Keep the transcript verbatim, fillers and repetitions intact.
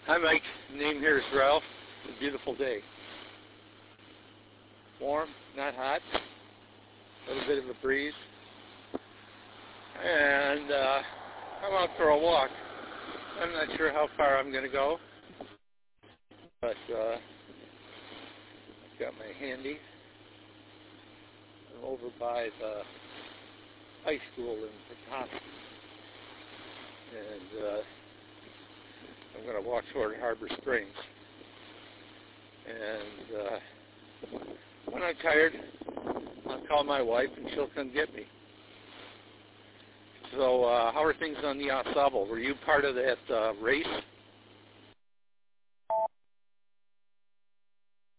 Hi, Mike. Name here is Ralph. It's a beautiful day. Warm, not hot. A little bit of a breeze. And uh, I'm out for a walk. I'm not sure how far I'm going to go, but uh, I've got my handy. I'm over by the high school in Petoskey, and uh, I'm going to walk toward Harbor Springs. And uh, when I'm tired, I'll call my wife and she'll come get me. So uh, how are things on the ensemble? Were you part of that uh, race?